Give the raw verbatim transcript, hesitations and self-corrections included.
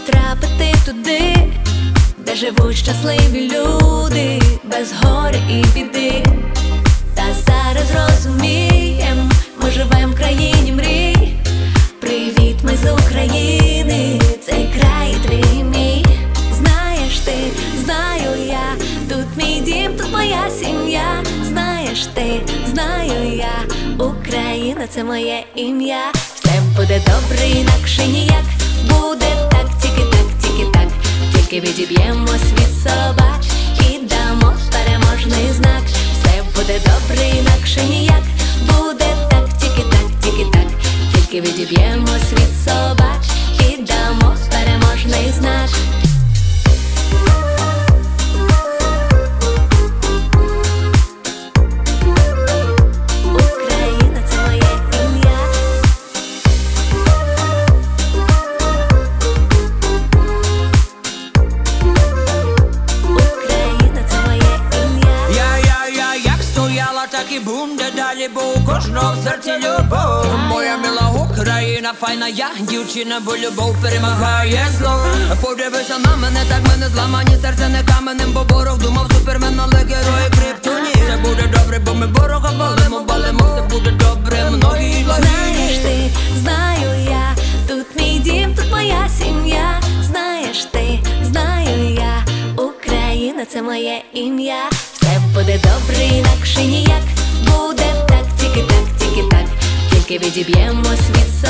потрапити туди, де живуть щасливі люди, без горя і біди. Та зараз розумієм, ми живем в країні мрій. Привіт, ми з України, цей край твій мій. Знаєш ти, знаю я, тут мій дім, тут моя сім'я. Знаєш ти, знаю я, Україна — це моє ім'я. Все буде добре, інакше ніяк. Буде так, тільки так, тільки так. Тільки відіб'ємось від собак і дамо переможний знак. Все буде добре, інакше ніяк. Буде так, тільки так, тільки так. Тільки відіб'ємось від собак і дамо переможний знак. Україна — це моє ім'я. Україна — це моє ім'я. Я, я, я, як стояла, так і буде далі, бо у кожного в серці любов. Моя мила Україна, файна я, дівчина, бо любов перемагає зло. Подивися на мене, так мене зламані, серце не каменем, бо ворог думав супермен, але герої криптоні. Все буде добре, бо ми ворога валимо, валимо, все буде добре, многі благі. Знаєш ти, знаю я, тут мій дім, тут моя сім'я. Знаєш ти, знаю я, Україна — це моє ім'я. Все буде добре, інакше ніяк. Буде так, тільки так, тільки так. Тільки відіб'ємось від